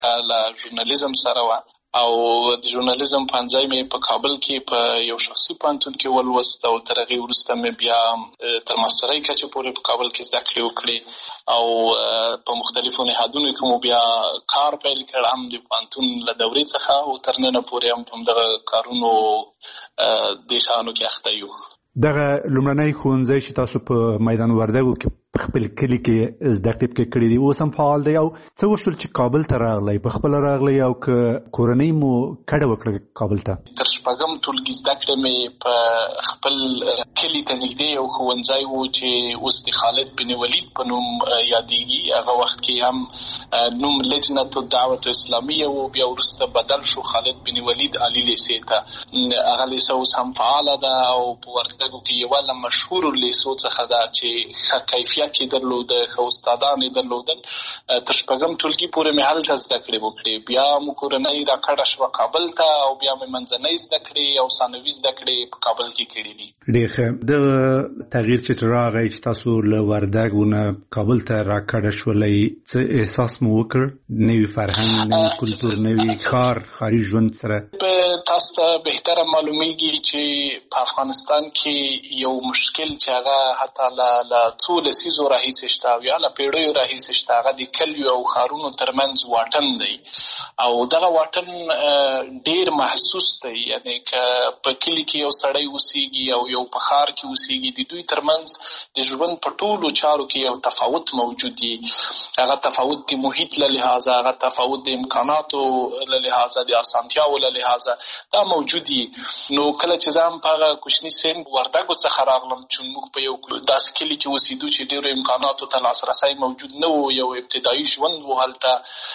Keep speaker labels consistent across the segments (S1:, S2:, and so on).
S1: له ژورنالیزم سره وه او د ژورنالیزم پوهنځی مې په کابل کې په یو شخصي پوهنتون کې ولوست او تر هغې وروسته مې بیا تر ماسترۍ کچې پورې په کابل کې زده کړې وکړې او په مختلفو نهادونو کې مو بیا کار پیل کړ، هم د پوهنتون له دورې څخه او تر ننه پورې هم په همدغه کارونو دې شیانو کې اخته یو.
S2: دغه لومړنی ښوونځی چې تاسو په میدان وردګو کې په خپل کلي کې زده کړې کړې دي اوس هم فعال دی او څه وشول چې کابل ته راغلی؟ په خپله راغلی او که کورنۍ مو کډه وکړه کابل ته؟
S1: تر شپږم ټولګي زده کړې مې په خپل کلي ته نږدې یو ښوونځی و چې اوس د خالد بن ولید په نوم یادېږي. هغه وخت کې هم نوم لجنة الدعوة اسلامیه و، بیا وروسته بدل شو خالد بن ولید عالی لیسې ته. هغه لیسه اوس هم فعاله ده او په وردګو کې یوه له مشهورو لیسو څخه ده چې ښه کیفیت یې درلوده، ښه استادان یې درلودل. تر شپږم ټولګي پورې مې هلته زده کړې وکړې. بیا مو کورنۍ راکډه شوه کابل ته او بیا مې منځنۍ زده کړې او ثانوي زده کړې په کابل کې کړې دي.
S2: ډېر ښه. د تغییر چې راغی چې تاسو له وردګو نه کابل ته راکډه شولئ، څه احساس مو وکړ؟ نوي فرهنګ، نوي کلتور، نوي ښاري ژوند سره؟
S1: تاسو ته بهتره معلومیږي چې په افغانستان کې یو مشکل چې هغه حتی له څو لسیزو راهیسې شته او یا له پیړیو راهیسې شته، هغه د کلیو او ښارونو ترمنځ واټن دی او دغه واټن ډېر محسوس دی. یعنې که په کلي کې یو سړی اوسېږي او یو په ښار کې اوسېږي، د دوی ترمنځ د ژوند په ټولو چارو کې یو تفاوت موجود دی. هغه تفاوت د محیط له لحاظه، هغه تفاوت د امکاناتو له لحاظه، د اسانتیاو له لحاظه دا موجود دي. نو کله چې زه هم په هغه کوچني سن وردګو څخه راغلم چې موږ په یو داسې کلي کې اوسېدو چې ډېرو امکاناتو ته لاسرسی موجود نه و، یو ابتدایي ژوند و هلته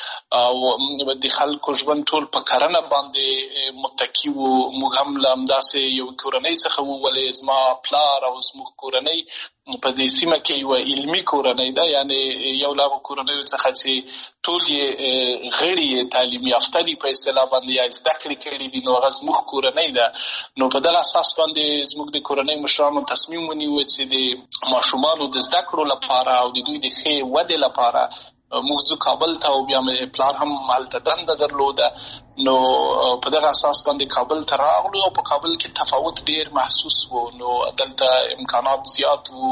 S1: او د خلکو ژوند ټول په کرنه باندې متکي و. موږ هم له همداسې یو کورنۍ څخه وو، ولې زما پلار او زموږ کورنۍ په دې سیمه کې یوه علمي کورنۍ ده، یعنې یو له هغو کورنیو څخه چې ټول یې غړي یې تعلیم یافته دي په اصطلاح باندې یا زده کړې کړي دي، نو هغه زموږ کورنۍ ده. نو په دغه اساس باندې زموږ د کورنۍ مشرانو تصمیم ونیوه چې د ماشومانو د زده کړو لپاره او د دوی د ښې ودې لپاره موږ ځو کابل ته او بیا مې پلار هم هلته دنده درلوده. نو په دغه اساس باندې کابل ته راغلو او په کابل کې تفاوت ډېر محسوس و. نو دلته امکانات زیات و،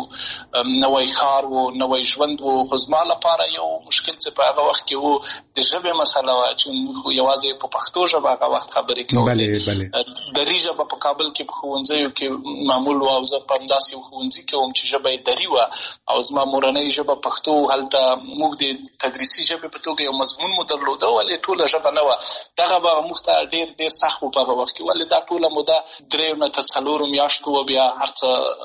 S1: نوی ښار و، نوی ژوند و. خو زما لپاره یو مشکل چې په هغه وخت کې و د ژبې مسله وه چې موږ یوازې په پښتو ژبه هغه وخت خبرې کولې. دري ژبه په کابل کې په ښوونځیو کې معمول وه او زه په همداسې یو ښوونځي کې وم چې ژبه یې دري وه او زما مورنۍ ژبه پښتو. هلته موږ د تدریسي ژبې په توګه یو مضمون مو درلوده، ولې ټوله ژبه نه وه. دغه به موږ ته ډېر سخت و په هغه وخت کې، ولې دا ټوله موده 3 نه تر 4 میاشتو و، بیا هر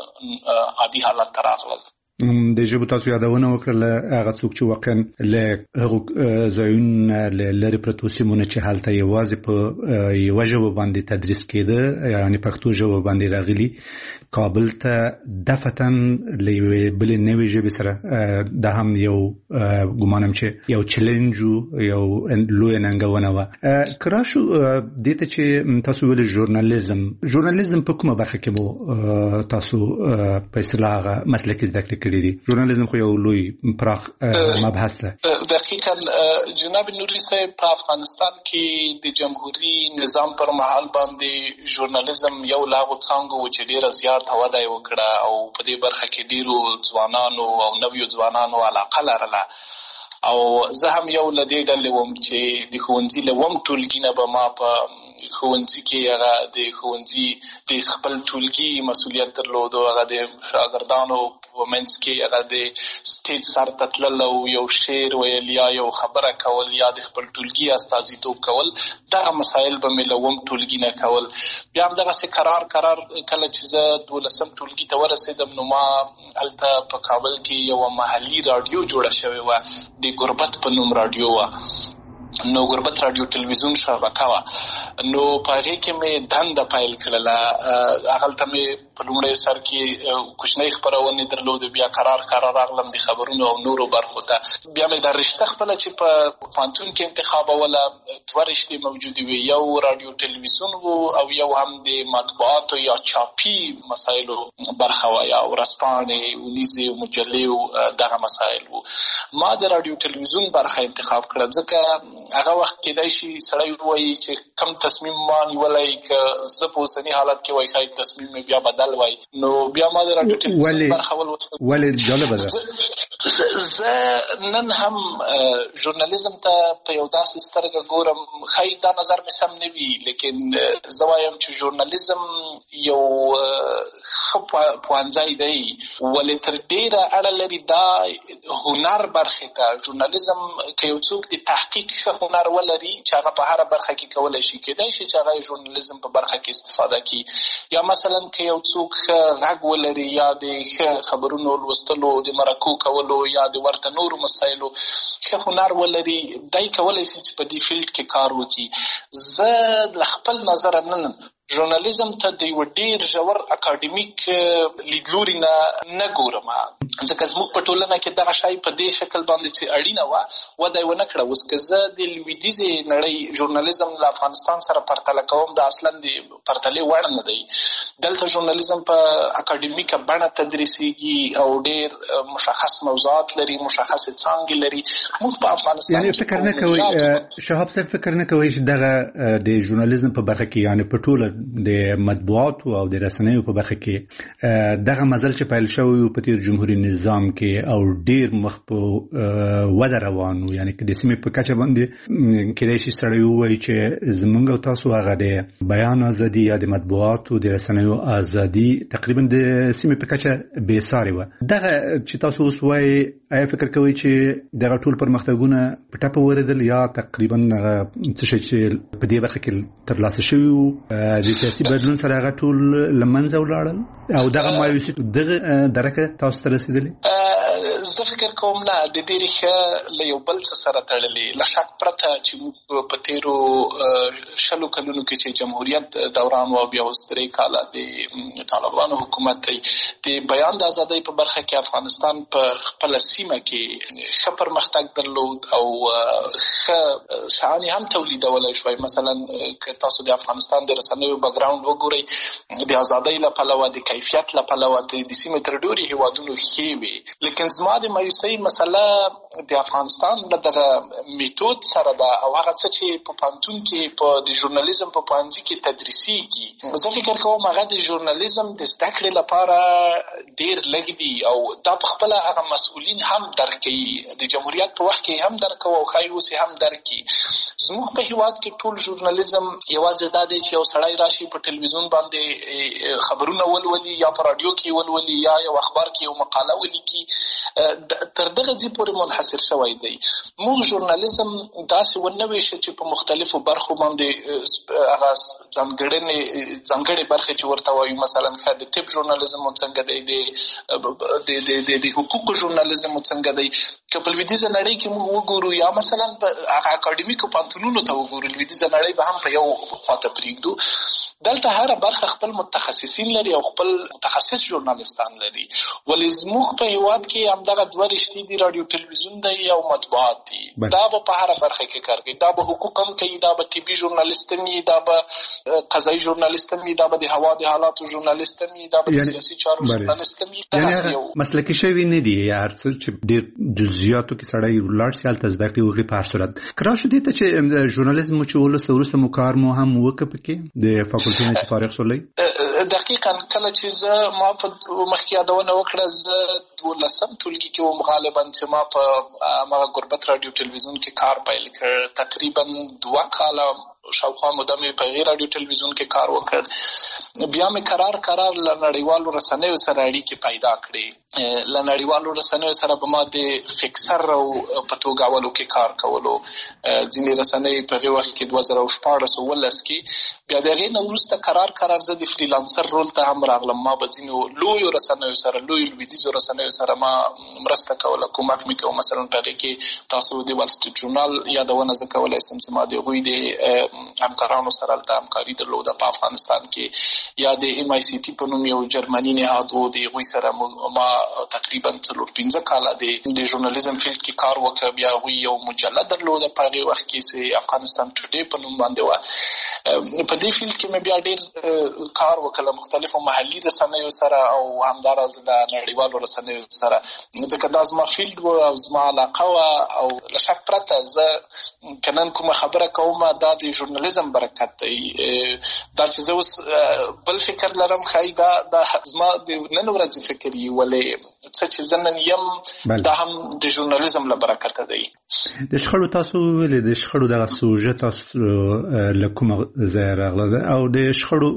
S1: څه عادي حالت ته راغلل.
S2: د ژبو تاسو یادونه وکړله، هغه څوک چې واقعا له هغو ځایونو له لرې پرتو سیمونو چې هلته یوازې په یوه ژبه باندې تدریس کېده، یعنې پښتو ژبه باندې راغلي، کابل ته دفعتاً له یوې بلې نوې ژبې سره دا هم یو ګمانم چې یو چلنج و، یو لویه ننګونه وه. که راشو دې ته چې تاسو ویلې ژورنالیزم په کومه برخه کې مو تاسو په اصطلاح هغه مسلکي زده کړې کړي دي؟ ژورنالیزم خو یو لوی پراخ مبحث ده.
S1: دقیقاً جناب نوري صاحب، په افغانستان کې د جمهوري نظام پر مهال باندې ژورنالیزم یو له هغو څانګو و چې ډېره زیات وده یې وکړه او په دې برخه کې ډېرو ځوانانو او نویو ځوانانو علاقه لرله. او زه هم یو له دې ډلې وم چې د ښوونځي له 1 ټولګي نه به ما په ښوونځي کې هغه د ښوونځي د خپل ټولګي مسؤلیت درلود او هغه د شاګردانو په منځ کې هغه د سټیج سر ته تلل او یو شعر ویل یا یو خبره کول یا د خپل ټولګي استازیتوب کول. دغه مسایل به مې له 1 ټولګي نه کول. بیا هم دغسې قرار کله چې زه 12م ټولګي ته ورسېدم، نو ما هلته په کابل کې یوه محلي راډیو جوړه شوې وه، د غربت په نوم راډیو وه. نو غربت راډیو ټلویزیون شبکه وه. نو په هغې کې مې دنده پیل کړله. هغلته مې په لومړي سر کې کوچنۍ خبرونه درلودې، بیا قرار راغلم د خبرونو او نورو برخو ته. بیا مې د رشته خپل چې په پوهنتون کې انتخابوله، دوه رشتې موجودې وي، یو رادیو تلویزیون وو او یو هم د مطبوعاتو یا چاپي مسایلو برخه وه، یا ورځپاڼې، ونیزې، مجلې، دغه مسایل وو. ما د رادیو تلویزیون برخه انتخاب کړه ځکه هغه وخت کېدای شي سړی ووایي چې کم تصمیم ما نیولی، که زه په اوسني حالت کې وای ښایي تصمیم مې بیا بدل وای. نو بیا ما د رادیو تلویزیون برخه
S2: ولې جالبه ده.
S1: زه نن هم ژورنالیزم ته په یو داسې سترګه ګورم، ښایي دا نظر مې سم نه وي، لیکن زه وایم چې ژورنالیزم یو ښه پوهنځی دی، ولې تر ډېره اړه لري دا هنر برخې ته. ژورنالیزم که یو څوک د تحقیق ښه هنر ولري چې هغه په هره برخه کې کولی شي، کېدای شي چې هغه ژورنالیزم په برخه کې استفاده کړي. یا مثلا که یو څوک غږ ولري یا د ښه خبرونو لوستلو، د مرکو کولو یا د ورته نورو مسایلو ښه هنر ولري، دی کولی شي چې په دې فیلډ کې کار وکړي. زه له خپل نظره نن ژورنالیزم ته د یو ډېر ژور اکاډمیک لیدلوري نه ګورم، ځکه زموږ په ټولنه کې دغه شی په دې شکل باندې چې اړینه وه وده یې ونه کړه. اوس که زه د لویدیځې نړۍ ژورنالیزم له افغانستان سره پرتله کوم، دا اصلا د پرتلې وړ نه دی. دلته ژورنالیزم په اکاډمیکه بڼه تدریسیږي او ډېر مشخص موضوعات لري، مشخصې څانګې لري. موږ په افغانستان
S2: یعنې فکر نه کوئ شهاب صاحب، فکر نه کوئ چې دغه د ژورنالیزم په برخه کې، یعنې په ټوله د مطبوعاتو او د رسنیو په برخه کې دغه مزل چې پیل شوی په تیر جمهوریت نظام کې او ډیر مخ په وده روانو، یعنی که د سیمې په کچه باندې کېدای شي سړی ووایي چې زمونږ او تاسو هغه د بیان ازادي یا د مطبوعاتو د رسنیو ازادي تقریبا د سیمې په کچه بې ساري وه. دغه چې تاسو اوس وایي، آیا فکر کوئ چې دغه ټول پرمختګونه په ټپه ورېدل یا تقریبا څه شی چې په دې برخه کې ترلاسه شوي وو د سیاسي بدلون سره هغه ټول له منځه ولاړل او دغه مایوسي دغه درکه تاسو ته رسېدلې؟
S1: زه فکر کوم نه، د دې ریښه له یو بل څه سره تړلې. له شک پرته چې موږ په تېرو 20 کلونو کې چې جمهوریت دوران و، بیا اوس 3 کاله د طالبانو حکومت دی، د بیان د ازادۍ په برخه کې افغانستان په خپله سیمه کې ښه پرمختګ درلود او ښه شیان هم تولیدولی شوی. مثلا که تاسو د افغانستان د رسنیو بیکګراوند وګورئ، د ازادۍ له پلوه، د کیفیت له پلوه د سیمې تر ډېرو هېوادونو ښې وې. لیکن زما د مایوسۍ مسله د افغانستان له دغه میتود سره ده او هغه څه چې په پوهنتون کې په د ژورنالیزم په پوهنځي کې تدریسیږي. زه فکر کوم هغه د ژورنالیزم د زده کړې لپاره ډېر لږ دي او دا په خپله هغه مسؤلین هم درک کوي، د جمهوریت په وخت کې هم درک کوو او ښایي اوس هم درک کړي. زموږ په هېواد کې ټول ژورنالیزم یوازې دا دی چې یو سړی راشي په ټلویزیون باندې خبرونه ولولي یا په راډیو کې ولولي یا یو اخبار کې یو مقاله ولیکي، تر دغه ځای پورې منحصر شوی دی. موږ ژورنالیزم داسې ونه ویشه چې په مختلفو برخو باندې هغه ځانګړې برخې چې ورته وایو، مثلا د طب ژورنالیزم څنګه دی، د حقوقو ژورنالیزم څنګه دی. که په لویدیځه نړۍ کې موږ وګورو یا مثلا په هغه اکاډمیکو پوهنتونونو ته وګورو، لویدیځه نړۍ به هم په یو خواته پرېږدو. دلته هره برخه خپل متخصصین لري او خپل متخصص ژورنالیستان لري. ولې زموږ په هېواد کې همدغه دوه رشتې دي، رادیو تلویزیون دی او مطبوعات دي. دا به په هره برخه کې کار کوي، دا به حقوق هم کوي، دا به طبي ژورنالیست هم وي، دا به قضایي ژورنالیست هم وي، دا به د هوا د حالاتو ژورنالیست هم وي، دا به د سیاسي چارو ژورنالیست هم وي.
S2: یعنې مسلکي شوي نه دي، هر څه چې ډېر جزئیاتو کې سړی ولاړ شي هلته زده کړي وکړي په هر صورت. که راشو دې ته چې ژورنالیزم چې وروسته مو کار مو هم وکړه پکې د فاکولټي نه چې فارغ شولئ؟
S1: دقیقاً کله چې ما په مخکې یادونه وکړه، زه 12 ټولګي کې وم غالبا چې ما په هغه غربت رادیو تلویزیون کې کار پیل کړ. تقریبا 2 کاله شاوخوا موده مې په هغې رادیو تلویزیون کې کار وکړ. بیا مې قرار له نړیوالو رسنیو سره اړیکې پیدا کړې. له نړیوالو رسنیو سره به ما د فکسر او په توګاولو کې کار کولو. ځینې رسنۍ په هغې وخت کې 2014-15 کې. بیا د هغې نه وروسته قرار زه د فریلانسر رول ته هم راغلم. ما به ځینو لویو رسنیو سره، لویو لویدیځو رسنیو سره ما مرسته کوله، کومک مې کوم. مثلا په هغې کې تاسو د وال سټریټ ژورنال یادونه زه کولی سم چې ما د هغوی د همکارانو سره د همکاري درلوده په افغانستان کې یا د MICT په نوم یو جرمني نهاد و د هغوی سره ما تقریبا 4-5 کاله د ژورنالیزم فیلډ کې کار وکړ. بیا هغوی یو مجله درلوده په هغې وخت کې چې افغانستان ټوډے په نوم باندې وه. په دې فیلډ کې مې بیا ډېر کار وکړ مختلفو محلي رسنیو سره او همداراز د نړیوالو رسنیو سره، ځکه دا زما فیلډ و او زما علاقه وه. او له شک پرته زه که نن کومه خبره کوم دا د ژورنالیزم برکت دی. دا چې زه اوس بل فکر لرم ښایي دا زما د نن ورځې فکر وي، ولې څه چې زه نن یم دا هم د ژورنالیزم له برکته دی.
S2: د شخړو تاسو ویلې د شخړو دغه سوژه تاسو له کومه ځایه راغله ده او د شخړو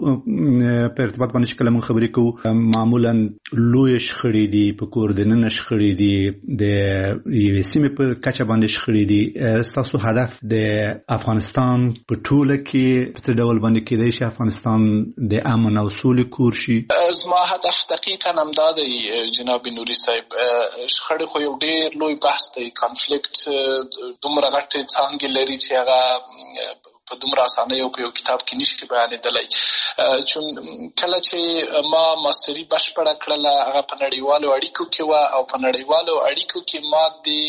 S2: په ارتباط باندې چې کله موږ خبرې کوو معمولا لویې شخړې دي، په کور دننه شخړې دي، د یوې سیمې په کچه باندې شخړې دي. ستاسو هدف د افغانستان په ټوله کې په څه ډول باندې کېدای شي افغانستان د امن او سولې کور شي؟
S1: زما هدف دقیقا همدا دی جناب نوري صاحب. شخړې خو یو ډېر لوی بحث دی. کانفلیکټ دومره غټې څانګې لري چې هغه په دومره اسانۍ او په یو کتاب کې نشي بیانېدلی. چون کله چې ما ماستري بشپړه کړله هغه په نړیوالو اړیکو کې وه او په نړیوالو اړیکو کې ما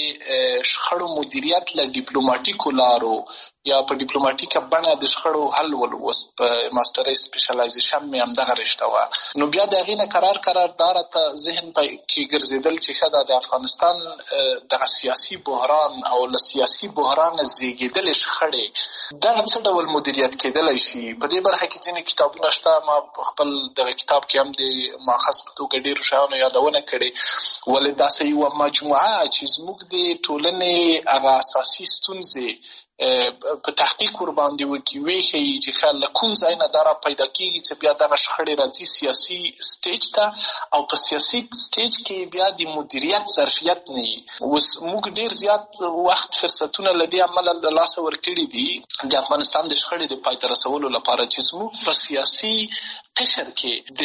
S1: د شخړو مدیریت له ډیپلوماټیکو لارو یا په ډیپلوماټیکه بڼه د شخړو حل ولوست. په ماسترۍ سپیشلایزیشن مې همدغه رشته وه. نو بیا د هغې نه قرار دا راته ذهن کې ګرځېدل چې ښه ده د افغانستان دغه سیاسي بحران او له سیاسي بحرانه زیږېدلې شخړې دغه څه ډول مدیریت کېدلی شي. په دې برخه کې ځینې کتابونه شته. ما په خپل دغه کتاب کې هم د ماخذ په توګه ډېرو شیانو یادونه کړې، ولې داسې یوه مجموعه چې زموږ د ټولنې هغه اساسي ستونزې په تحقیق ورباندې وکړي، وښیي چې ښه له کوم ځای نه دا را پیدا کېږي چې بیا دغه شخړې راځي سیاسي سټیج ته او په سیاسي سټیج کې بیا د مدیریت ظرفیت نه وي. اوس موږ ډېر زیات وخت فرصتونه له دې امله له لاسه ورکړي دي د افغانستان د شخړې د پای ته رسولو لپاره چې زموږ په سیاسي قشر کې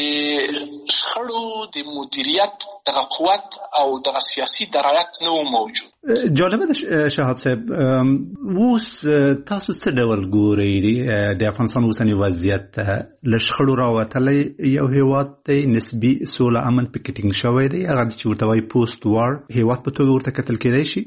S1: د شخړو د مدیریت دغه قوت او دغه سیاسي درایت نه و موجود.
S2: جالبه ده شهاب صاحب، اوس تاسو څه ډول ګورئ د افغانستان اوسنی وضعیت؟ له شخړو راوتلی یو هیواد دی، نسبي سوله امن پکې ټینګ شوی دی، هغه چې ورته وایي پوسټ وار هیواد په توګه ورته کتل کېدای شي.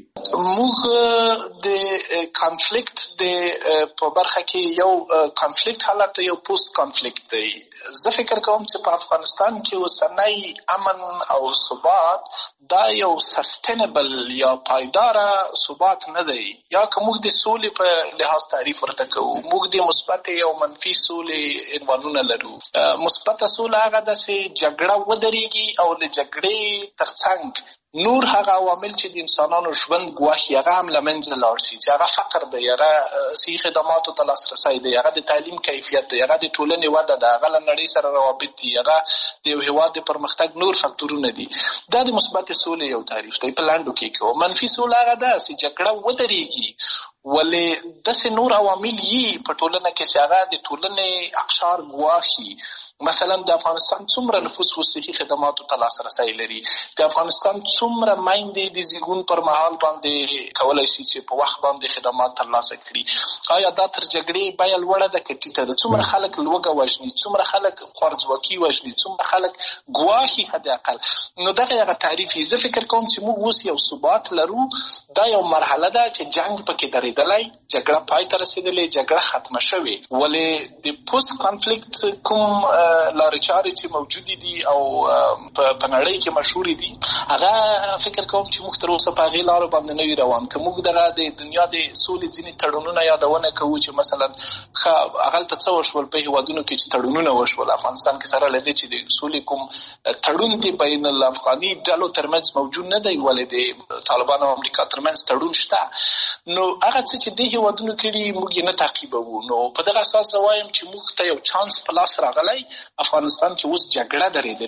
S1: موږ د کانفلیکټ د په برخه کې یو کانفلیکټ حالت یو پوسټ کانفلیکټ دی. زه فکر کوم چې په افغانستان کې اوسنی امن او ثبات دا یو سسټینبل یا پایداره ثبات نه دی. یا که موږ د سولې په لحاظ تعریف ورته کوو، موږ د مثبتې او منفي سولې عنوانونه لرو. مثبته سوله هغه ده چې جګړه ودرېږي او له جګړې ترڅنګ نور هغه عوامل چې د انسانانو ژوند ګواښي هغه هم له منځه لاړ شي، چې هغه فقر دی، هغه صحي خدماتو ته لاسرسی دی، هغه د تعلیم کیفیت دی، هغه د ټولنې وده ده، هغه له نړۍ سره روابط دي، هغه د یو هېواد د پرمختګ نور فکتورونه دي. دا د مثبت سولې یو تعریف دی په لنډو کې. منفي سوله هغه ده چې جګړه ودرېږي ولې داسې نور عوامل یي په ټولنه کې چې هغه د ټولنې اقشار ګواښي. مثلا د افغانستان څومره نفوس صحي خدماتو ته لاسرسی لري، د افغانستان څومره میندې د زیږون پر مهال باندې کولی شي چې په وخت باندې خدمات ترلاسه کړي. آیا دا تر جګړې بیه لوړه ده که ټیټه ده؟ څومره خلک لوږه وژني، څومره خلک خوارځواکي وژني، څومره خلک ګواښي حداقل. نو دغه هغه تعریف یې. زه فکر کوم چې موږ اوس یو ثبات لرو. دا یو مرحله ده چې جنګ پکې درېدلی، جګړه پای ته رسېدلې، جګړه ختمه شوې، ولې د پوسټ کانفلیکټ کوم لارې چارې چې موجودې دي او په نړۍ کې مشهورې دي هغه فکر کوم چې موږ تر اوسه په هغې لارو باندې نه وي روان. که موږ دغه د دنیا د سولې ځینې تړونونه یادونه کوو چې مثلا هغلته څه وشول په هېوادونو کې چې تړونونه وشول، افغانستان کې سره له دې چې د سولې کوم تړون دی بین الافغاني ډلو ترمنځ موجود نه دی، ولې د طالبانو او امریکا ترمنځ تړون شته. نو هغه څه چې دې هېوادونو کړي موږ یې نه تعقیبوو. نو په دغه اساس زه وایم چې موږ ته یو چانس په لاس راغلی. افغانستان کې اوس جګړه درېدلې،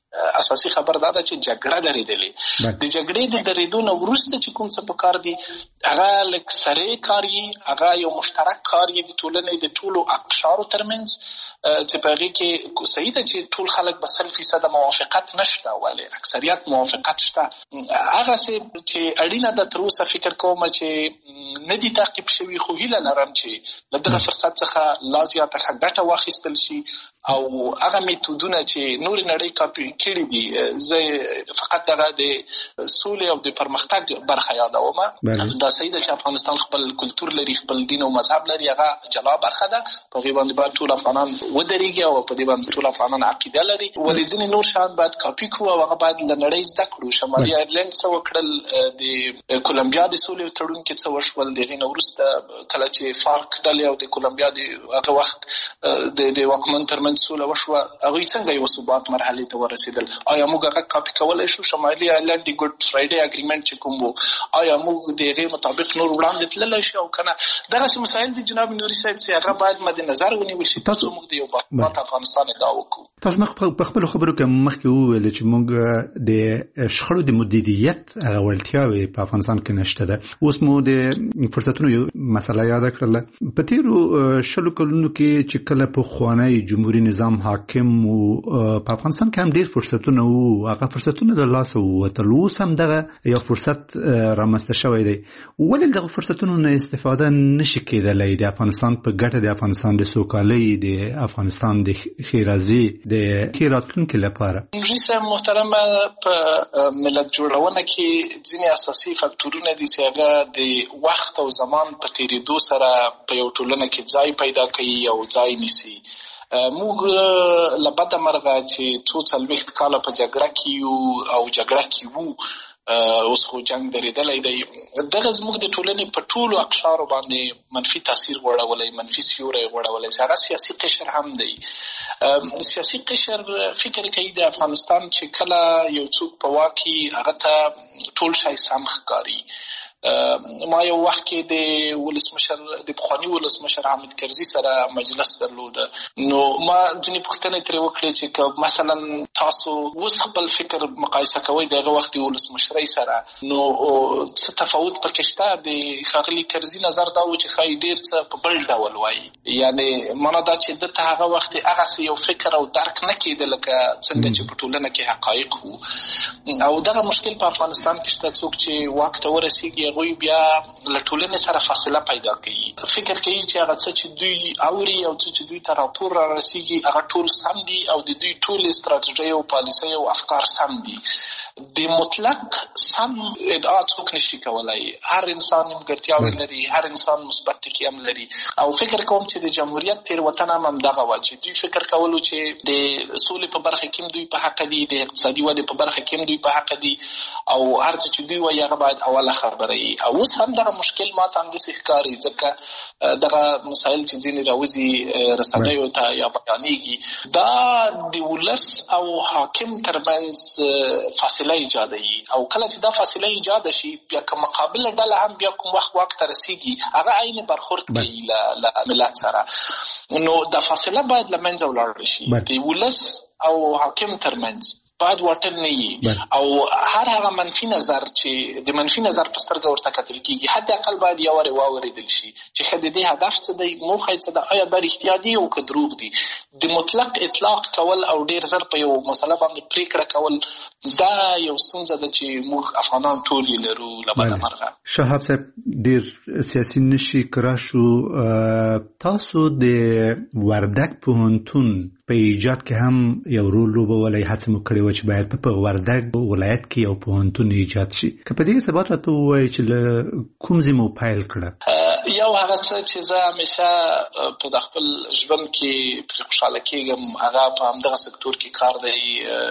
S1: اساسي خبر دا ده چې جګړه درېدلې. د جګړې د درېدو نه وروسته چې کوم څه پکار دي هغه لږ سرې کار یې، هغه یو مشترک کار یې د ټولنې د ټولو اقشارو ترمنځ چې په هغې کې صحیح ده چې ټول خلک به 100% موافقت نشته، ولې اکثریت موافقت شته. هغسې چې اړینه ده تر اوسه فکر کوم چې نه دي تعقیب شوي، خو هیله لرم چې له دغه فرصت څخه لا زیاته ښه ګټه واخیستل شي او هغه میتودونه چې نورې نړۍ کاپي کړي دي، زه فقط دغه د سولې او د پرمختګ برخه یادوم. دا صحیح ده چې افغانستان خپل کلتور لري، خپل دین او مذهب لري، هغه جلا برخه ده. په هغې باندې باید ټول افغانان ودرېږي او په دې باندې ټول افغانان عقیده لري، ولې ځینې نور شیان باید کاپي کړو او هغه باید له نړۍ زده کړو. شمالي آیرلینډ څه وکړل، د کولمبیا د سولې تړون کې څه وشول، د هغې نه وروسته کله چې فارک ډلې او د کولمبیا د هغه وخت د واکمن ترمنځ سوله وشوه، هغوی څنګه یو ثبات مرحلې ته ورسېدل؟ آیا موږ هغه کاپي کولی شو؟ شمالي آیرلینډ د ګوډ فرایډې اګریمنټ چې کوم و، آیا موږ د هغې مطابق نور وړاندې تللی شو او که نه؟ دغسې مسایل دي جناب نوري صاحب چې هغه باید مد نظر ونیول شي ترڅو موږ د یو باثباته افغانستان ادعا وکړو.
S2: تاسو په خپلو خبرو کې مخکې وویل چې موږ د شخړو د مدیریت هغه وړتیاوې په افغانستان کې نشته ده. اوس مو د فرصتونو یو مسله یاده کړله. په تېرو 20 کلونو کې چې کله پخوانی جمهوري نظام حاکم و په افغانستان کې هم ډېر فرصتونه وو، هغه فرصتونه له لاسه ووتل. اوس هم دغه یو فرصت رامنځته شوی دی. ولې دغه فرصتونو نه استفاده نشي کېدلی د افغانستان په ګټه، د افغانستان د سوکالۍ، د افغانستان د ښېرازۍ، د ښې راتلونکي لپاره؟
S1: نوري صاحب محترمه، په ملت جوړونه کې ځینې اساسي فکټورونه دي چې هغه د وخت او زمان په تېرېدو سره په یو ټولنه کې ځای پیدا کوي او ځای نیسي. موږ له بده مرغه چې څو 40 کاله په جګړه کې یو او جګړه کې وو، اوس خو جنګ درېدلی دی. دغه زموږ د ټولنې په ټولو اقشارو باندې منفي تاثیر غوړولی، منفي سیوری غوړولی چې هغه سیاسي قشر هم دی. سیاسي قشر فکر کوي د افغانستان چې کله یو څوک په واک کې هغه ته ټول شی سم ښکاري. ما یو وخت کې د ولسمشر د پخواني ولسمشر حامد کرزي سره مجلس درلوده، نو ما ځینې پوښتنې ترې وکړې چې که مثلا تاسو اوس خپل فکر مقایسه کوئ د هغه وخت د ولسمشرۍ سره، نو څه تفاوت پکې شته؟ د ښاغلي کرزي نظر دا و چې ښایي ډېر څه په بل ډول وایي، یعنې معنا دا چې ده ته هغه وخت هغسې یو فکر او درک نه کېده لکه څنګه چې په ټولنه کې حقایق وو. او دغه مشکل په افغانستان کې شته. څوک چې واک ته ورسېږي هغوی بیا له ټولنې سره فاصله پیدا کوي، فکر کوي چې هغه څه چې دوی اوري او څه چې دوی ته راپور را رسېږي هغه ټول سم دي او د دوی ټولې استراتیژۍ او پالیسۍ او افکار سم دي. د مطلق سم ادعا څوک نشي کولی. هر انسان نیمګړتیاوې لري، هر انسان مثبت ټکي هم لري. او فکر کوم چې د جمهوریت تېروتنه هم همدغه وه چې دوی فکر کولو چې د سولې په برخه کې هم دوی په حقه دي، د اقتصادي ودې په برخه کې هم دوی په حقه دي، او هر څه چې دوی وایي هغه باید اوله خبره وي. او اوس هم دغه مشکل ما ته همداسې ښکاري، ځکه دغه مسایل چې ځینې راوځي رسنیو ته یا بیانېږي، دا د ولس او حاکم ترمنځ فاصله ایجادوي. او کله چې دا فاصله ایجاد شي، بیا که مقابله ډله هم بیا کوم وخت واک ته رسېږي هغه عین برخورد کوي له ملت سره، نو دا فاصله باید له منځه ولاړه شي. د ولس او حاکم ترمنځ باید واټن نه وي، او هر هغه منفي نظر چې د منفي نظر په سترګه ورته کتل کېږي حداقل باید یو وارې واورېدل شي چې ښه د دې هدف څه دی، موخه یې څه ده، آیا دا رښتیا دي او که دروغ دي. د مطلق اطلاق کول او ډېر زر په یو مسله باندې پرېکړه کول دا یو ستونزه ده چې موږ افغانان ټول یې لرو له بده مرغه.
S2: شهاب صاحب ډېر سیاسي نشي کرا شو. تاسو د وردګ پوهنتون په ایجاد کې هم یو رول لوبولی، هڅه مو کړې وه چې باید په وردګ ولایت کې یو پوهنتون ایجاد شي. که په دې ارتباط راته ووایئ چې له کوم ځای مو پیل کړه؟
S1: یو هغه څه چې زه همیشه په د خپل ژوند کې پرې خوشحاله کېږم هغه په همدغه سکتور کې کار دی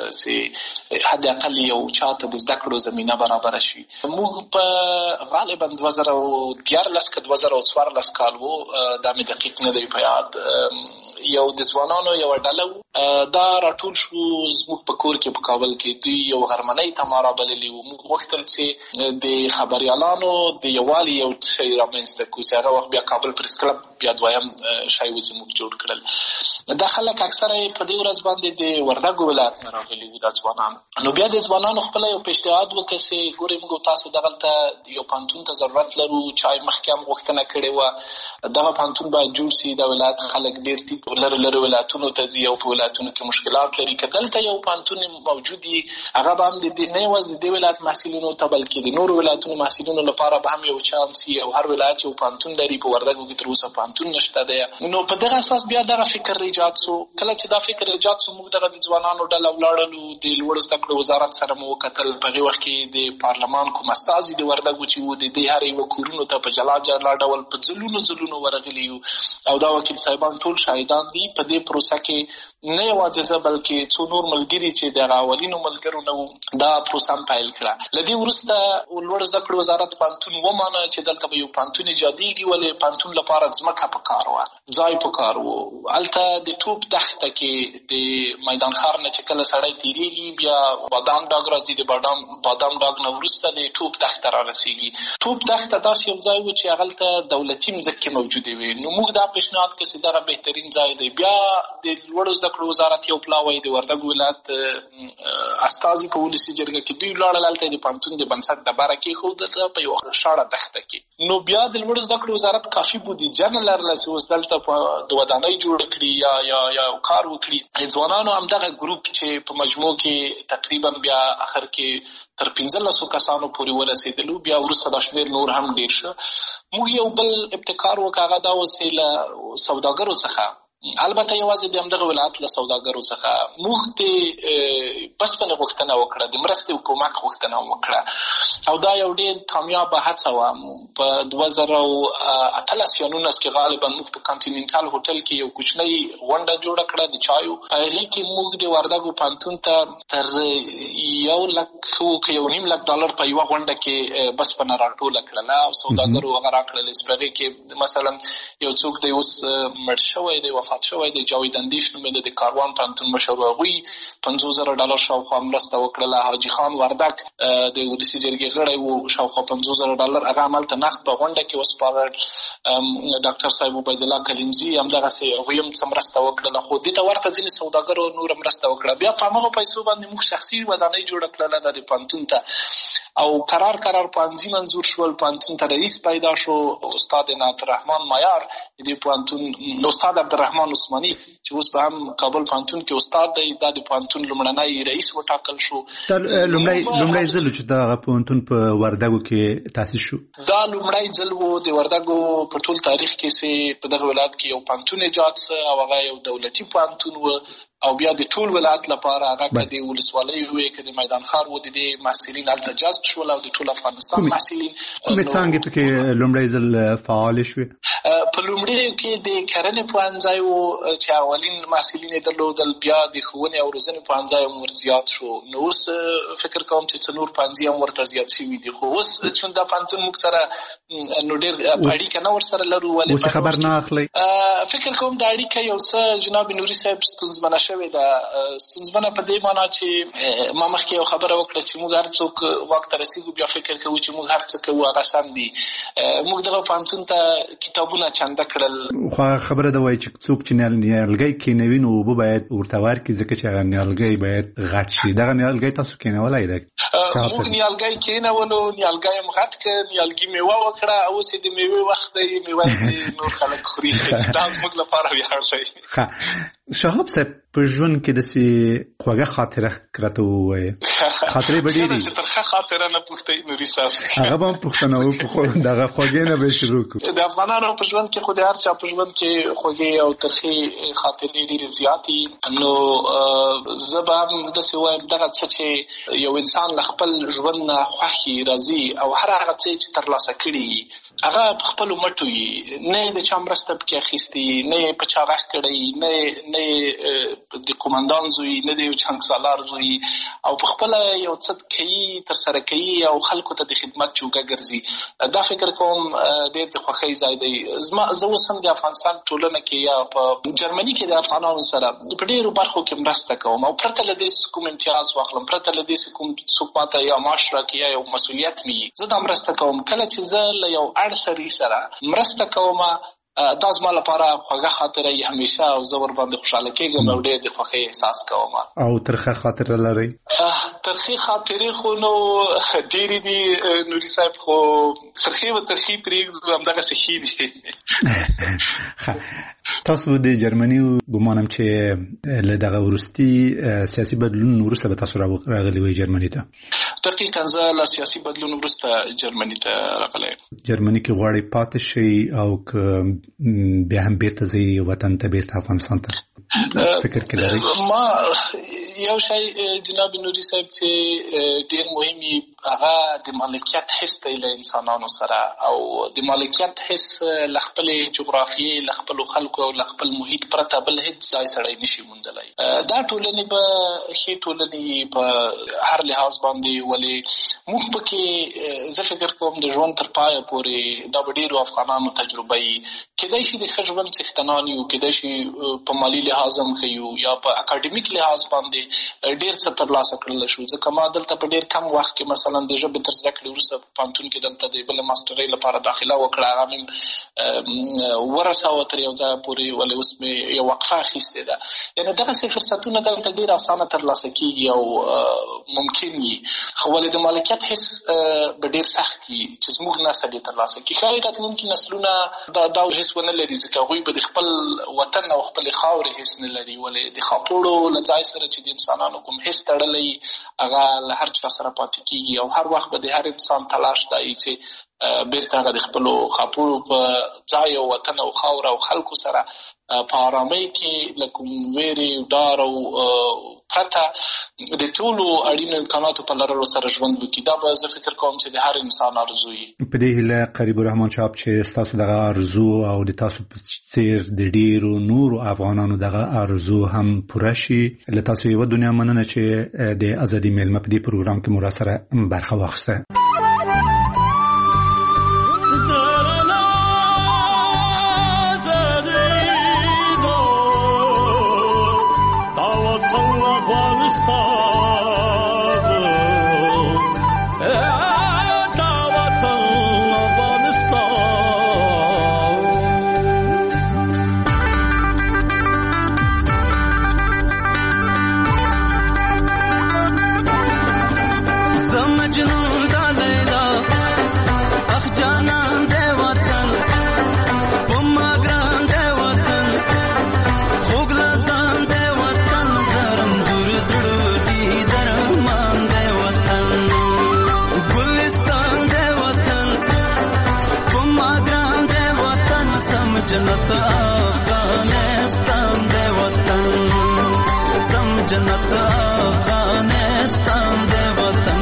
S1: چې حداقل یو چاته د زده کړو زمینه برابره شي. موږ په غالبا 2013 که 2014 کال و، دا مې دقیق نه دی په یاد، یو د ځوانانو یو ډله و، دا راټول شو زموږ په کور کې په کابل کې. دوی یو غرمنۍ ته ما رابللي وو. موږ غوښتل چې د خبریالانو د یووالي یو شی رامنځته کړو کوسی هغه وخت بیا کابل پریس کلب بیا دویم شای و زموږ جوړ کړل. دا خلک اکثره په دې ورځ باندې د وردګو ولایت نه راغلي وو دا ځوانان. نو بیا د ځوانانو خپل یو پیشنهاد وکړ چې ګورئ موږ تاسو دغلته یو پوهنتون ته ضرورت لرو، چای مخکې هم غوښتنه کړې وه دغه پوهنتون باید جوړ سي. د ولایت خلک ډېر دي لرې ولایتونو ته ځي او په ولایتونو کې مشکلات لري. که دلته یو پوهنتون موجود وي هغه به هم د نه یوازې د ولایت محصلینو ته بلکې د نورو ولایتونو محصلینو لپاره به هم یو چانس وي او هر ولایت یو پوهنتون لري. په وردګو کې تر اوسه پوهنتون نشته دی. نو په دغه اساس بیا دغه فکر ایجاد سو. کله چې دا فکر ایجاد سو موږ دغه د ځوانانو ډله ولاړلو، د لوړو زده کړو وزارت سره مو وکتل. په هغې وخت کې د پارلمان کوم استازي د وردګو چې وو د دې هر یوه کورونو ته په جلا جلا ډول په ځلونو ورغلي یو او دا وکیل صاحبان ټول شاهدان دي. په دې پروسه کې نه یوازې زه بلکې څو نور ملګري چې د هغه اولینو ملګرو نه وو دا پروسه هم پیل کړه. له دې وروسته لوړ زده کړو وزارت پوهنتون ومانه چې دلته به یو پوهنتون ایجادېږي، ولې پوهنتون لپاره ځمکه پکار وه، ځای پکار و. هلته د توپ دښته کې د میدان ښار نه چې کله سړی تېرېږي بیا بادام ډاګ راځي، د بادام ډاګ نه وروسته د توپ دښته رارسېږي. توپ دښته داسې یو ځای و چې هغلته دولتي مځکې موجودې وې. نو موږ دا پیشنهاد کړ چې دغه بهترین ځای دی. بیا د لوړو زده کړو وزارت یو پلاوی د وردګو ولایت استازي په ولسي جرګه کې دوی ولاړل، هلته د پوهنتون د بنسټ ډبره کېښودله په یوه شاړه دښته کې. نو بیا د لوړو زده کړو وزارت کافي بودیجه نه لرله چې اوس دلته د ودانۍ جوړه کړي یا کار وکړي. ځوانانو همدغه ګروپ چې په مجموع کې تقریبا بیا اخر کې تر 1500 کسانو پورې ورسېدلو، بیا وروسته دا شمېر نور هم ډېر شه. موږ یو بل ابتکار وکړ، هغه دا و چې له سوداګرو څخه، البته یوازې د همدغه ولایت له سوداګرو څخه موږ د بسپنې غوښتنه وکړه، د مرستې او کومک غوښتنه وکړه او دا یو ډېر کامیابه هڅه وه. په 2018 یا 19 کې غالبا موږ په کانټیننټال هوټل کې یو کوچنۍ غونډه جوړه کړه د چایو. په هغې کې موږ د وردګو پوهنتون ته تر $1.5 په یوه غونډه کې بسپنه راټوله کړله او سوداګرو هغه راکړلې. په هغې کې مثلا یو څوک دی اوس مړ شوی دی، وفات شوی دی، جاوید اندیش نومېده، د کاروان پوهنتون مشر، هغوی $50,000 شاوخوا مرسته وکړله. حاجي خان وردګ د ولسي جرګې غړی و، شاوخوا $50,000 هغه هملته نقد په غونډه کې وسپارل. ډاکټر صاحب عبیدالله کلینزي همدغسې هغوی هم څه مرسته وکړله، خو دې ته ورته ځینې سوداګرو نوره مرسته وکړه. بیا په همغو پیسو باندې موږ شخصي ودانۍ جوړه کړله د پوهنتون ته او قرار پوهنځي منظور شول. پوهنتون ته رئیس پیدا شو، استاد نعتالرحمن مایار، د پوهنتون استاد عبدالرحمن عثماني چې اوس به هم کابل پوهنتون کې استاد دی، دا د پوهنتون لومړنی رئیس وټاکل شو.
S2: لومړی ځل چې دغه پوهنتون په وردګو کې تاسیس شو، دا
S1: لومړی ځل و د وردګو په ټول تاریخ کې چې په دغه ولایت کې یو پوهنتون ایجاد سه او هغه یو دولتي پوهنتون و او بیا د ټول ولایت لپاره هغه که د ولسوالۍ وې که د میدان ښار و، د دې محصلین هلته جذب شول او د ټول افغانستان محصلین.
S2: کومې څانګې پکې لومړی ځل فعالې شوې؟
S1: په لومړیو کې د کرنې پوهنځی و چې اولین محصلین یې درلودل، بیا د ښوونې او روزنې پوهنځی هم ور زیات شو. نو اوس فکر کوم چې څه نور پوهنځي هم ورته زیات شوي دي، خو اوس چون دا پوهنتون موږ سره نو ډېر اړیکه نه ورسره لرو.
S2: ولې خبر نه اخلئ؟
S1: فکر کوم دا اړیکه یو څه جناب نوري صاحب ستونزمنه شوې ده. ستونزمنه په دې معنا چې ما مخکې یو خبره وکړه چې موږ هر څوک واک ته رسېږو بیا فکر کوو چې موږ هر څه کوو هغه سم دي. موږ دغه پوهنتون ته کتابونه چنده کړل.
S2: خو خبره ده وایي چې څوک چې نیالګی کېنوي نو اوبه باید ورته ورکړي، ځکه چې هغه نیالګی باید غټ شي. دغه نیالګی تاسو کېنولی دی؟
S1: موږ نیالګی کېنولو، نیالګی هم غټ کړ، نیالګي میوه وکړه، اوس یې د میوې وخت دی، میوه یې نور خلک خوري. دا زموږ لپاره ویاړ دی.
S2: شهاب صاحب په ژوند کې داسې خوږه خاطره راته ووایه. خاطرې به ډېرې
S1: چې ترخه خاطره نه پوښتئ نوري صاحب،
S2: هغه به هم پوښتنه وکړو، دغه خوږې نه به شروع کړو.
S1: د افغانانو په ژوند کې خو د هر چا په ژوند کې خوږې او ترخې خاطرې ډېرې زیاتې. نو زه به هم داسې وایم دغه څه چې یو انسان له خپل ژوند نه خوښي راځي او هر هغه څه چې ترلاسه کړي هغه په خپلو مټو وي، نه یې د چا مرسته پکې اخیستې، نه یې په چا غږ کړی، نه یې د قومندان زوی، نه د یو چانګ زوی، او په خپله یو څه کوي، ترسره کوي او خلکو ته د خدمت جوګه ګرځي. دا فکر کوم ډېر د خوښۍ ځای دی. زه اوس هم د افغانستان ټولنه کې یا په جرمني کې د افغانانو سره په ډېرو برخو کې مرسته کوم او پرته له دې کوم امتیاز واخلم، پرته له دې کوم څوک ماته یا معاش راکړي یا یو مسؤلیت مې، زه دا مرسته کوم. کله چې زه له یو هر سړي سره مرسته کوم. دا زما لپاره خوږه خاطره یې همیشه او زه ورباندې خوشحاله کېږم او ډېر د خوښۍ احساس کوم.
S2: او ترخه خاطره لرئ؟
S1: ترخې خاطرې خو نو ډېرې دي نوري صاحب، خو ترخې و ترخې پرېږدو، همدغسې ښې دي.
S2: تاسو د جرمني ګمانم چې له دغه وروستي سیاسي بدلون وروسته به تاسو راغلي وئ جرمني ته؟
S1: دقیقاً زه له سیاسي بدلون وروسته جرمني ته راغلی.
S2: جرمني کې غواړئ پاتې شئ او که بیا هم بیرته ځئ وطن ته، بیرته افغانستان ته فکر کې لرئ؟
S1: ما یو شی جناب نوري صاحب چې ډېر مهم وي هغه د مالکیت حس دی له انسانانو سره، او د مالکیت حس له خپلې جغرافیې، له خپلو خلکو او له خپل محیط پرته بل هېڅ ځای سړی نشي موندلی. دا ټولنې به ښې ټولنې په هر لحاظ باندې، ولې موږ پکې زه فکر کوم د ژوند تر پایه پورې دا به ډېرو افغانانو تجربه وي. کېدای شي د ښه ژوند څښتنان یو، کېدای شي په مالي لحاظ هم ښه یو، یا په اکاډمیک لحاظ باندې ډېر څه ترلاسه کړلی شو. ځکه ما دلته په ډېر کم وخت کې مثلا د ژبې تر زده کړې وروسته په پوهنتون کې دلته د بله ماسټرۍ لپاره داخله وکړه. هغه مې ورسوه تر یو ځایه پورې، ولې اوس مې یو وقفه اخیستې ده. یعنې دغسې فرصتونه دلته ډېر اسانه ترلاسه کېږي او ممکن وي، خو ولې د مالکیت حس به ډېر سخت وي چې زموږ نسل یې ترلاسه کړي. ښایي راتلونکي نسلونه دا حس ونه لري، ځکه هغوی به د خپل وطن او خپلې خاورې حس نه لري. ولې د خاپوړو له ځای سره چې د انسانانو کوم حس تړلی هغه له هر چا سره پاتې کېږي، او هر وخت به د هر انسان تلاش دا وي چې بیرته هغه د خپلو خاپوړو په ځای او وطن او خاور او خلکو سره په آرامۍ کې له کوم ویرې، ډار او پرته د ټولو اړینو امکاناتو په لرلو سره ژوند وکړي. دا به زه فکر کوم چې د هر انسان آرزو وي.
S2: په دې هیله قریب الرحمن صاحب چې ستاسو دغه آرزو او د تاسو په څېر د ډېرو نورو افغانانو دغه آرزو هم پوره شي. له تاسو یوه دنیا مننه چې د ازادي میلمه په دې پروګرام کې مو راسره برخه واخیسته.
S3: جنت افغانستان دے وطن، سم جنت افغانستان دے وطن.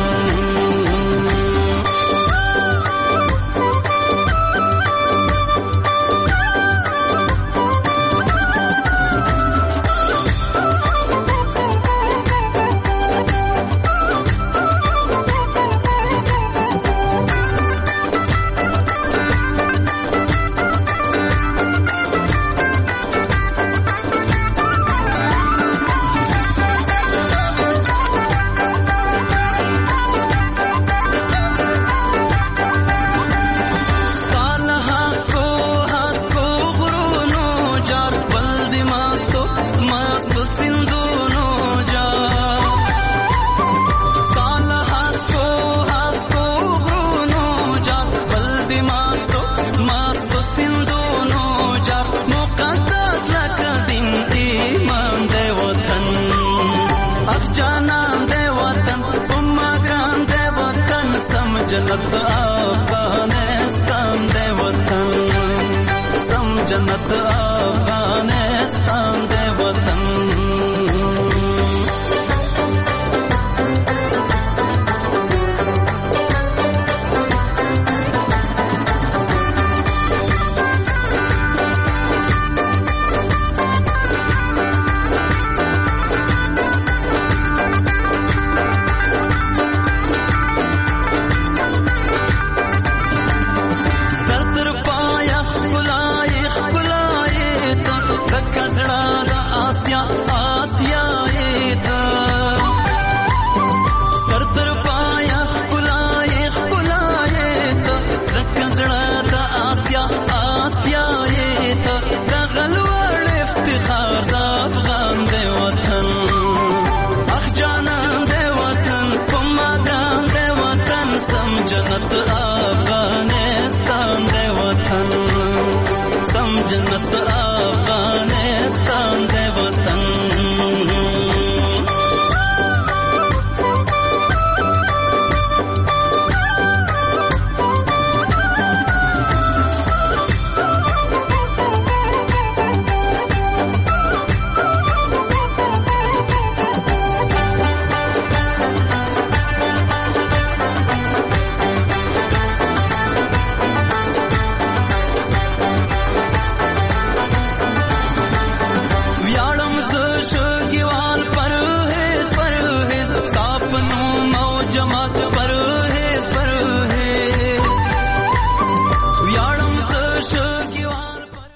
S3: جنت افغانستان دے وطن، سم جنت افغانستان دے وطن. آسیا जन्नत